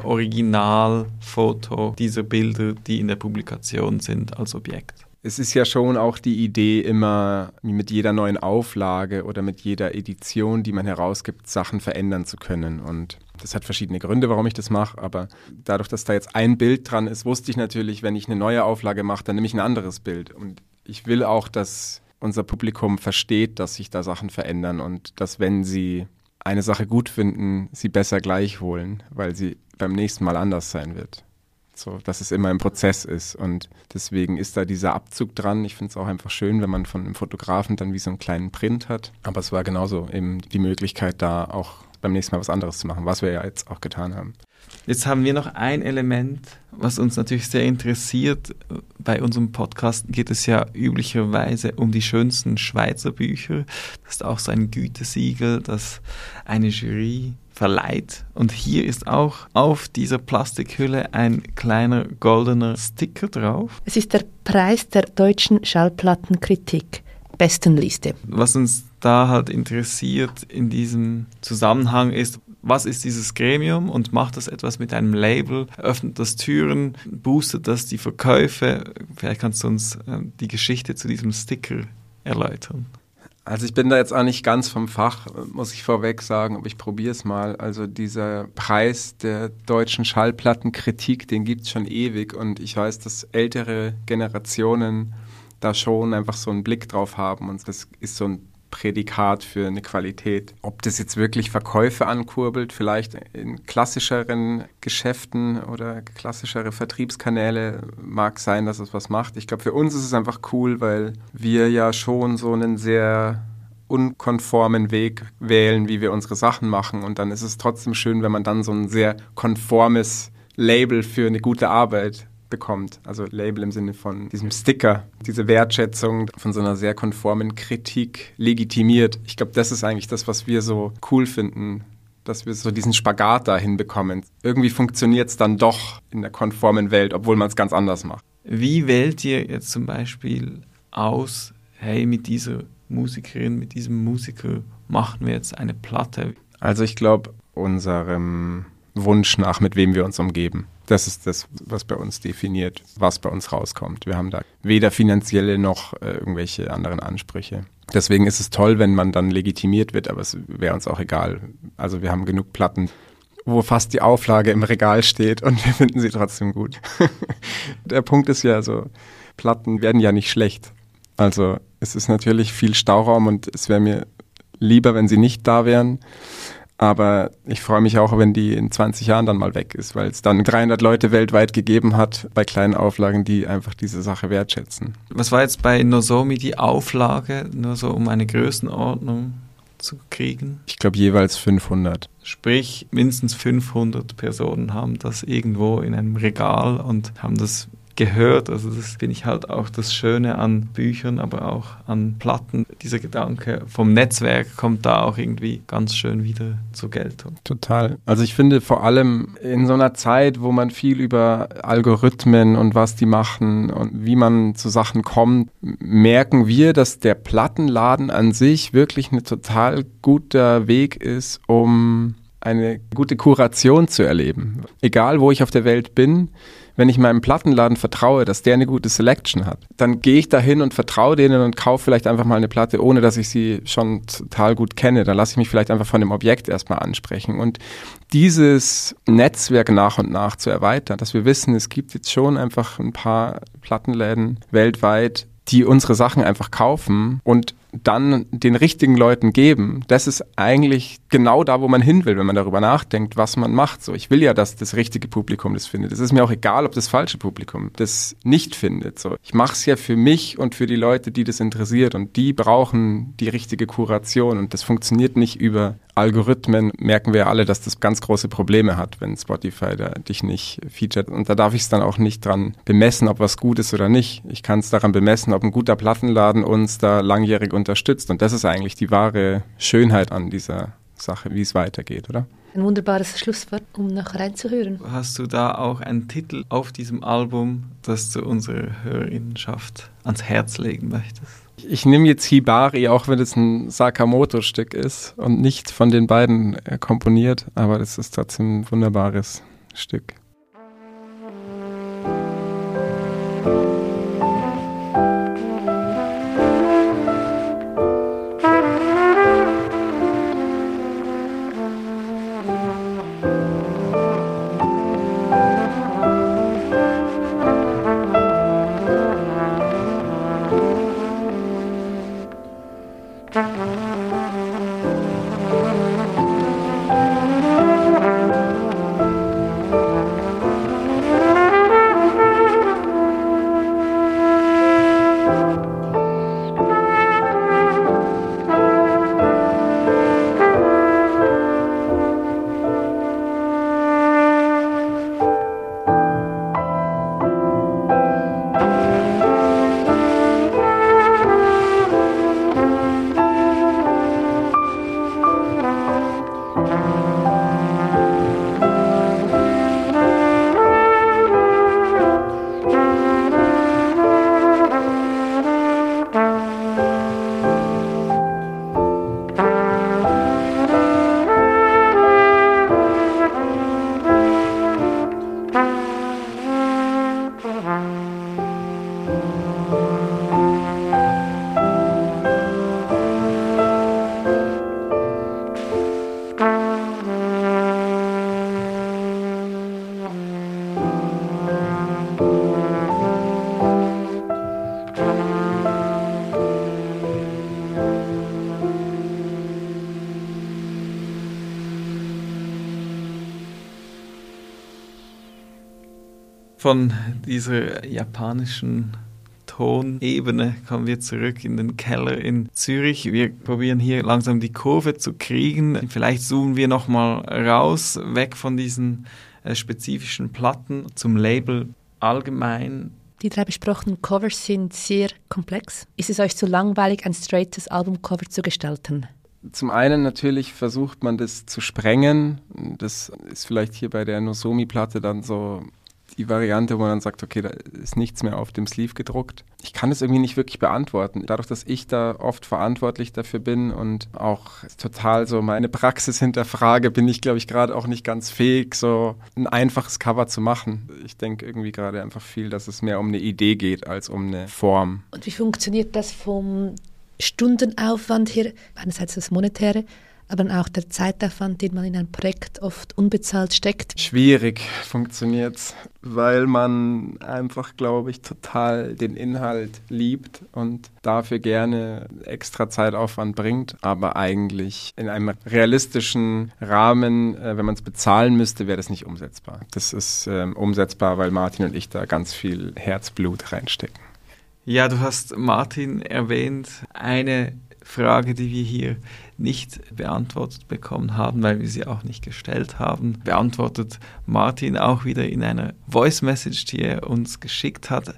Originalfoto dieser Bilder, die in der Publikation sind als Objekt. Es ist ja schon auch die Idee, immer mit jeder neuen Auflage oder mit jeder Edition, die man herausgibt, Sachen verändern zu können. Und das hat verschiedene Gründe, warum ich das mache. Aber dadurch, dass da jetzt ein Bild dran ist, wusste ich natürlich, wenn ich eine neue Auflage mache, dann nehme ich ein anderes Bild. Und ich will auch, dass unser Publikum versteht, dass sich da Sachen verändern und dass, wenn sie eine Sache gut finden, sie besser gleich holen, weil sie beim nächsten Mal anders sein wird. So, dass es immer im Prozess ist und deswegen ist da dieser Abzug dran. Ich finde es auch einfach schön, wenn man von einem Fotografen dann wie so einen kleinen Print hat. Aber es war genauso eben die Möglichkeit, da auch beim nächsten Mal was anderes zu machen, was wir ja jetzt auch getan haben. Jetzt haben wir noch ein Element, was uns natürlich sehr interessiert. Bei unserem Podcast geht es ja üblicherweise um die schönsten Schweizer Bücher. Das ist auch so ein Gütesiegel, das eine Jury verleiht. Und hier ist auch auf dieser Plastikhülle ein kleiner goldener Sticker drauf. Es ist der Preis der deutschen Schallplattenkritik. Bestenliste. Was uns da halt interessiert in diesem Zusammenhang ist, was ist dieses Gremium und macht das etwas mit einem Label? Öffnet das Türen? Boostet das die Verkäufe? Vielleicht kannst du uns äh, die Geschichte zu diesem Sticker erläutern. Also ich bin da jetzt auch nicht ganz vom Fach, muss ich vorweg sagen, aber ich probiere es mal. Also dieser Preis der deutschen Schallplattenkritik, den gibt es schon ewig und ich weiß, dass ältere Generationen da schon einfach so einen Blick drauf haben und das ist so ein Prädikat für eine Qualität. Ob das jetzt wirklich Verkäufe ankurbelt, vielleicht in klassischeren Geschäften oder klassischere Vertriebskanäle mag sein, dass es was macht. Ich glaube, für uns ist es einfach cool, weil wir ja schon so einen sehr unkonformen Weg wählen, wie wir unsere Sachen machen und dann ist es trotzdem schön, wenn man dann so ein sehr konformes Label für eine gute Arbeit bekommt. Also Label im Sinne von diesem Sticker, diese Wertschätzung von so einer sehr konformen Kritik legitimiert. Ich glaube, das ist eigentlich das, was wir so cool finden, dass wir so diesen Spagat da hinbekommen. Irgendwie funktioniert es dann doch in der konformen Welt, obwohl man es ganz anders macht. Wie wählt ihr jetzt zum Beispiel aus, hey, mit dieser Musikerin, mit diesem Musiker machen wir jetzt eine Platte? Also ich glaube, unserem Wunsch nach, mit wem wir uns umgeben. Das ist das, was bei uns definiert, was bei uns rauskommt. Wir haben da weder finanzielle noch äh, irgendwelche anderen Ansprüche. Deswegen ist es toll, wenn man dann legitimiert wird, aber es wäre uns auch egal. Also wir haben genug Platten, wo fast die Auflage im Regal steht und wir finden sie trotzdem gut. Der Punkt ist ja so, Platten werden ja nicht schlecht. Also es ist natürlich viel Stauraum und es wäre mir lieber, wenn sie nicht da wären. Aber ich freue mich auch, wenn die in zwanzig Jahren dann mal weg ist, weil es dann dreihundert Leute weltweit gegeben hat bei kleinen Auflagen, die einfach diese Sache wertschätzen. Was war jetzt bei Nozomi die Auflage, nur so um eine Größenordnung zu kriegen? Ich glaube jeweils fünfhundert. Sprich, mindestens fünfhundert Personen haben das irgendwo in einem Regal und haben das gehört. Also das finde ich halt auch das Schöne an Büchern, aber auch an Platten. Dieser Gedanke vom Netzwerk kommt da auch irgendwie ganz schön wieder zur Geltung. Total. Also ich finde vor allem in so einer Zeit, wo man viel über Algorithmen und was die machen und wie man zu Sachen kommt, merken wir, dass der Plattenladen an sich wirklich ein total guter Weg ist, um eine gute Kuration zu erleben. Egal, wo ich auf der Welt bin, wenn ich meinem Plattenladen vertraue, dass der eine gute Selection hat, dann gehe ich dahin und vertraue denen und kaufe vielleicht einfach mal eine Platte, ohne dass ich sie schon total gut kenne. Da lasse ich mich vielleicht einfach von dem Objekt erstmal ansprechen. Und dieses Netzwerk nach und nach zu erweitern, dass wir wissen, es gibt jetzt schon einfach ein paar Plattenläden weltweit, die unsere Sachen einfach kaufen und dann den richtigen Leuten geben, das ist eigentlich genau da, wo man hin will, wenn man darüber nachdenkt, was man macht. So, ich will ja, dass das richtige Publikum das findet. Es ist mir auch egal, ob das falsche Publikum das nicht findet. So, ich mache es ja für mich und für die Leute, die das interessiert und die brauchen die richtige Kuration und das funktioniert nicht über Algorithmen. Merken wir alle, dass das ganz große Probleme hat, wenn Spotify da dich nicht featuret und da darf ich es dann auch nicht dran bemessen, ob was gut ist oder nicht. Ich kann es daran bemessen, ob ein guter Plattenladen uns da langjährig unterstützt. Und das ist eigentlich die wahre Schönheit an dieser Sache, wie es weitergeht, oder? Ein wunderbares Schlusswort, um noch reinzuhören. Hast du da auch einen Titel auf diesem Album, das du unserer Hörerinnenschaft ans Herz legen möchtest? Ich nehme jetzt Hibari, auch wenn es ein Sakamoto-Stück ist und nicht von den beiden komponiert, aber das ist trotzdem ein wunderbares Stück. Von dieser japanischen Tonebene kommen wir zurück in den Keller in Zürich. Wir probieren hier langsam die Kurve zu kriegen. Vielleicht zoomen wir nochmal raus, weg von diesen äh, spezifischen Platten zum Label. allgemein? Die drei besprochenen Covers sind sehr komplex. Ist es euch zu langweilig, ein straightes Albumcover zu gestalten? Zum einen natürlich versucht man das zu sprengen. Das ist vielleicht hier bei der Nozomi-Platte dann so die Variante, wo man dann sagt, okay, da ist nichts mehr auf dem Sleeve gedruckt. Ich kann das irgendwie nicht wirklich beantworten. Dadurch, dass ich da oft verantwortlich dafür bin und auch total so meine Praxis hinterfrage, bin ich, glaube ich, gerade auch nicht ganz fähig, so ein einfaches Cover zu machen. Ich denke irgendwie gerade einfach viel, dass es mehr um eine Idee geht als um eine Form. Und wie funktioniert das vom Stundenaufwand her? Einerseits das Monetäre, aber auch der Zeitaufwand, den man in ein Projekt oft unbezahlt steckt. Schwierig funktioniert es, weil man einfach, glaube ich, total den Inhalt liebt und dafür gerne extra Zeitaufwand bringt, aber eigentlich in einem realistischen Rahmen, äh, wenn man es bezahlen müsste, wäre das nicht umsetzbar. Das ist ähm, umsetzbar, weil Martin und ich da ganz viel Herzblut reinstecken. Ja, du hast Martin erwähnt, eine Frage, die wir hier nicht beantwortet bekommen haben, weil wir sie auch nicht gestellt haben, beantwortet Martin auch wieder in einer Voice Message, die er uns geschickt hat.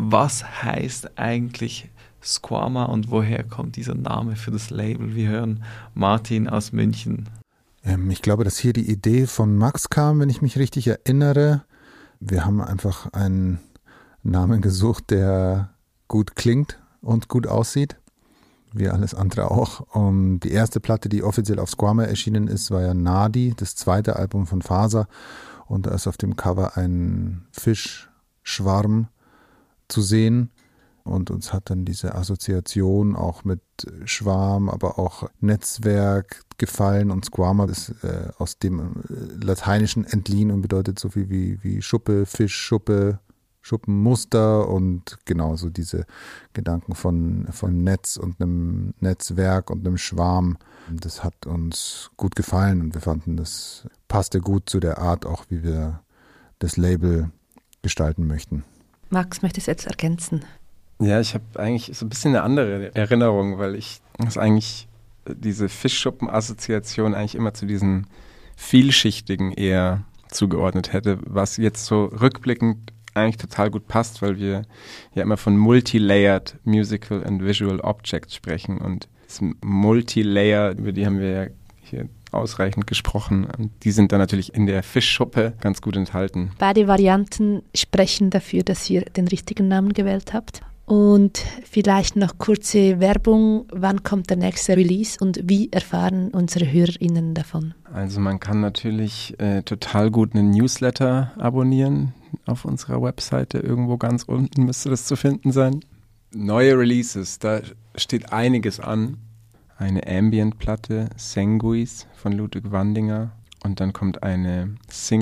Was heißt eigentlich Squama und woher kommt dieser Name für das Label? Wir hören Martin aus München. Ähm, ich glaube, dass hier die Idee von Max kam, wenn ich mich richtig erinnere. Wir haben einfach einen Namen gesucht, der gut klingt und gut aussieht. Wie alles andere auch. Um, die erste Platte, die offiziell auf Squama erschienen ist, war ja Nadi, das zweite Album von Faser. Und da ist auf dem Cover ein Fischschwarm zu sehen. Und uns hat dann diese Assoziation auch mit Schwarm, aber auch Netzwerk gefallen. Und Squama ist äh, aus dem äh, Lateinischen entliehen und bedeutet so viel wie, wie Schuppe, Fisch, Schuppe, Schuppenmuster und genauso diese Gedanken von, von Netz und einem Netzwerk und einem Schwarm. Das hat uns gut gefallen und wir fanden, das passte gut zu der Art auch, wie wir das Label gestalten möchten. Max, möchtest du jetzt ergänzen? Ja, ich habe eigentlich so ein bisschen eine andere Erinnerung, weil ich das eigentlich diese Fischschuppen-Assoziation eigentlich immer zu diesen vielschichtigen eher zugeordnet hätte, was jetzt so rückblickend eigentlich total gut passt, weil wir ja immer von Multilayered Musical and Visual Objects sprechen und das Multilayer, über die haben wir ja hier ausreichend gesprochen und die sind dann natürlich in der Fischschuppe ganz gut enthalten. Beide Varianten sprechen dafür, dass ihr den richtigen Namen gewählt habt. Und vielleicht noch kurze Werbung, wann kommt der nächste Release und wie erfahren unsere HörerInnen davon? Also man kann natürlich äh, total gut einen Newsletter abonnieren auf unserer Webseite, irgendwo ganz unten müsste das zu finden sein. Neue Releases, da steht einiges an. Eine Ambient-Platte, Sanguis von Ludwig Wandinger und dann kommt eine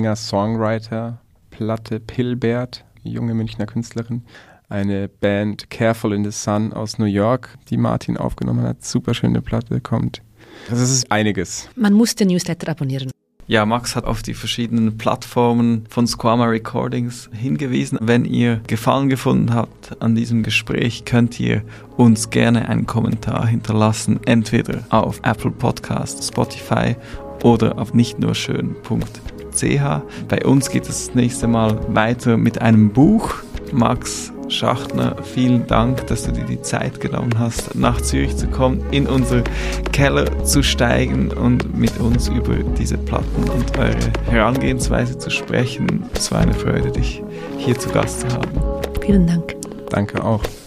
Singer-Songwriter-Platte, Pilbert, junge Münchner Künstlerin. Eine Band Careful in the Sun aus New York, die Martin aufgenommen hat. Super schöne Platte, kommt. Das ist einiges. Man muss den Newsletter abonnieren. Ja, Max hat auf die verschiedenen Plattformen von Squama Recordings hingewiesen. Wenn ihr Gefallen gefunden habt an diesem Gespräch, könnt ihr uns gerne einen Kommentar hinterlassen, entweder auf Apple Podcasts, Spotify oder auf nichtnurschön punkt c h. Bei uns geht es das nächste Mal weiter mit einem Buch. Max Schachtner, vielen Dank, dass du dir die Zeit genommen hast, nach Zürich zu kommen, in unseren Keller zu steigen und mit uns über diese Platten und eure Herangehensweise zu sprechen. Es war eine Freude, dich hier zu Gast zu haben. Vielen Dank. Danke auch.